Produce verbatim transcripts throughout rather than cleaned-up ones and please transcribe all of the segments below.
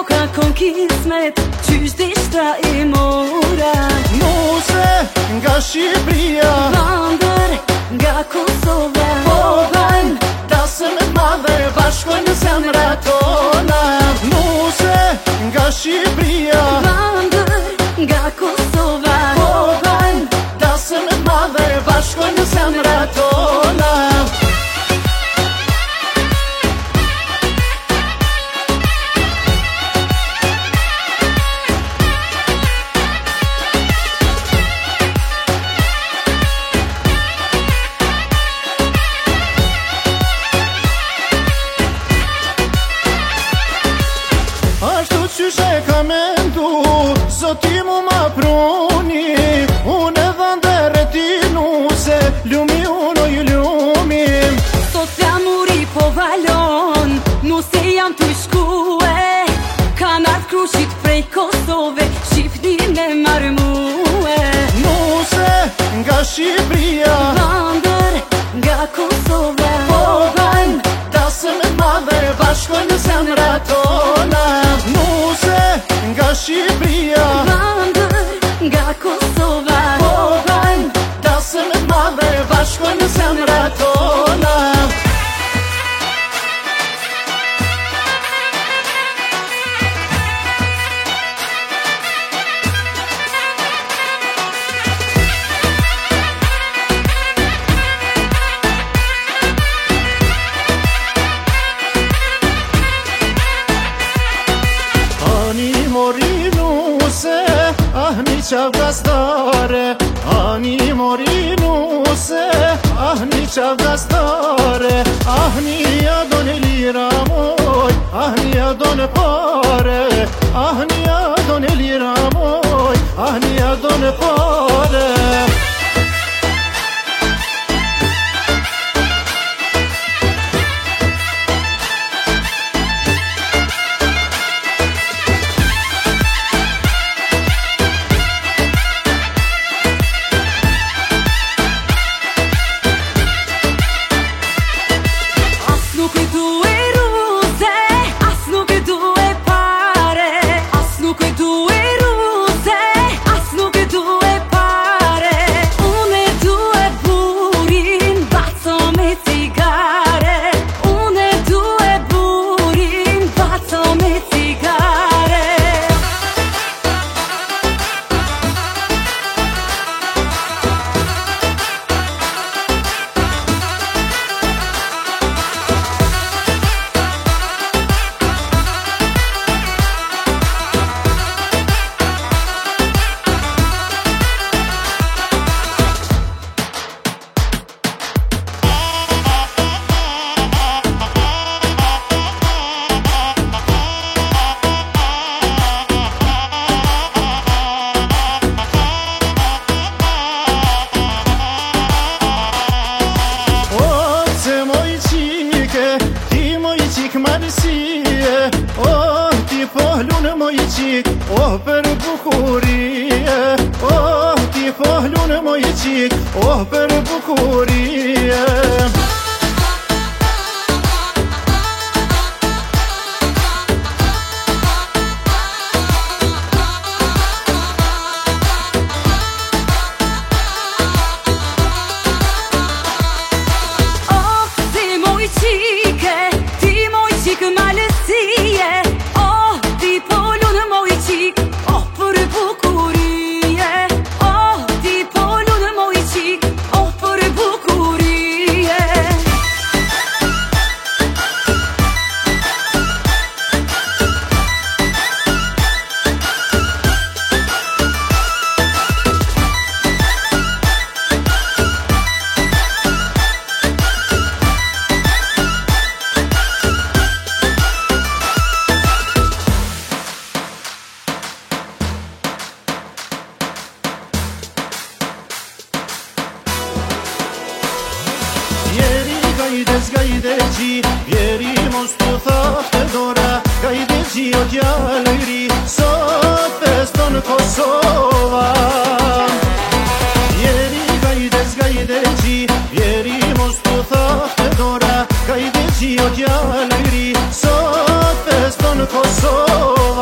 ka kon kismet, qysh dishta i mora. Nuse nga Shqipria, Vandër nga Kosova, po vajn dasëm e madhe bashkojnë zemra tona. Nuse nga Shqipria, Vandër nga Kosova, po vajn dasëm e madhe bashkojnë zemra tona. Ashtu qyshe ka mendu, Zoti mu ma pruni, unë edhe ndere ti nuse, lumi uno ju lumi. sot jam uri po valon, nuse jam t'u shkue. Kan ardh krushit prej Kosove, Shqipni me marrë muë. Nuse nga Shqipria, Vandër nga Kosova, po vajn dasëm e madhe bashkojnë zemra tona. Nuse nga Shqipria, Vandër nga Kosova, po vajn dasëm e madhe bashkojnë zemra tona. Ani mori nuse, ahni qav gastare. Ani mori nuse, ahni qav gastare. Ahni adon e lira moj, ahni adon e pare. Ahni adon e lira moj, ahni adon e pare. nuk e du e ruse, as nuk e du e pare. As nuk e du e ruse, as nuk e du e pare. Unë e du e burin, baco me cigare. Unë e du e burin, baco me cigare. Oh, ti pohlun moj qik, oh për bukurie. Oh, ti pohlun moj qik, oh për bukurie. Oh, ti moj qike, ti moj qik malësie. Oh, ti polun moj qik, oh për bukurie. Oh, ti polun moj qik, oh për bukurie. Gajdes, gajdeci, vjeri mos t'u thafte dora. Gajdeci o t'jallëri, sot feston Kosova. Vjeri gajdes, gajdeci, vjeri mos t'u thafte dora. Gajdeci o t'jallëri, sot feston Kosova.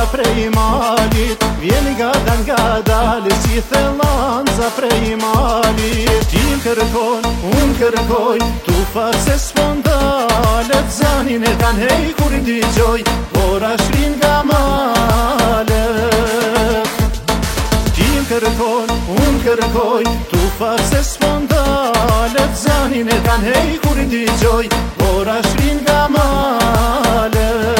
prej malit, vjen nga dal nga dal, si thellanza prej malit. Ti kërkon, unë kërkoj, tu farë se s'fondalet, zanin e kan hej kur i digjoj, ora shrin nga malet. Ti kërkon, unë kërkoj, tu farë se s'fondalet, zanin e kan hej kur i digjoj, ora shrin nga malet.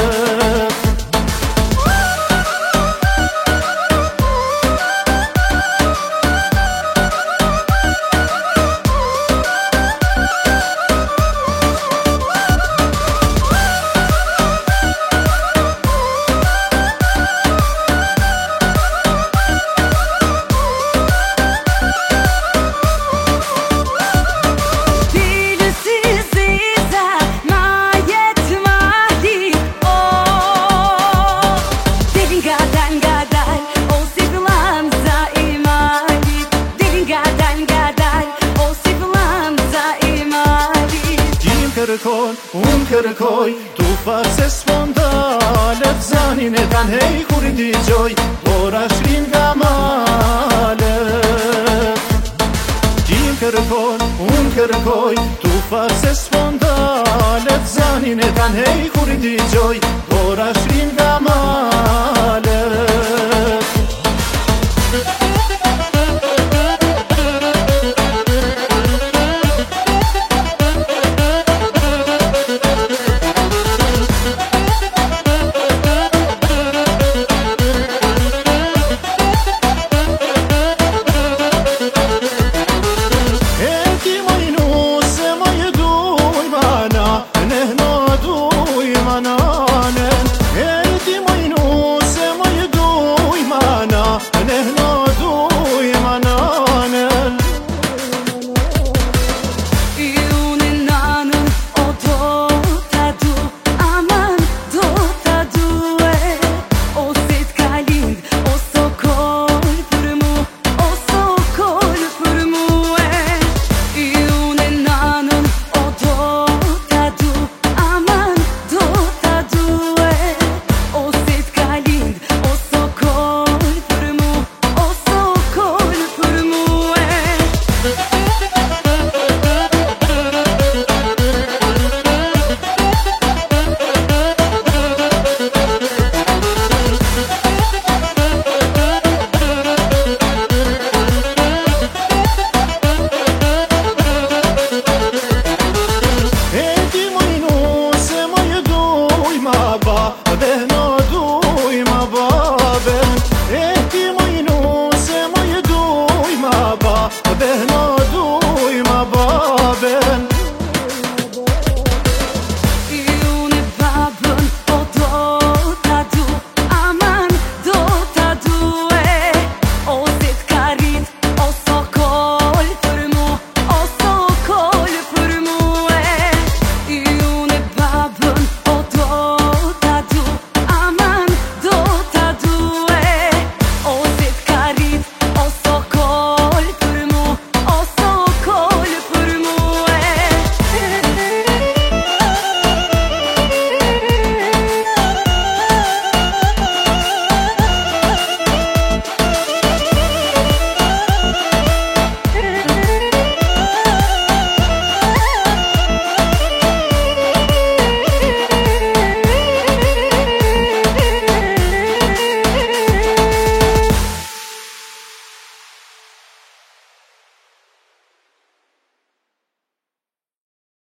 Kërkon, unë kërkoj, tu farë se s'fondalet, zanin e kan hej kur i digjoj, ora shrin nga malet. Ti kërkon, unë kërkoj, tu farë se s'fondalet, zanin e kan hej kur i digjoj, ora shrin nga malet.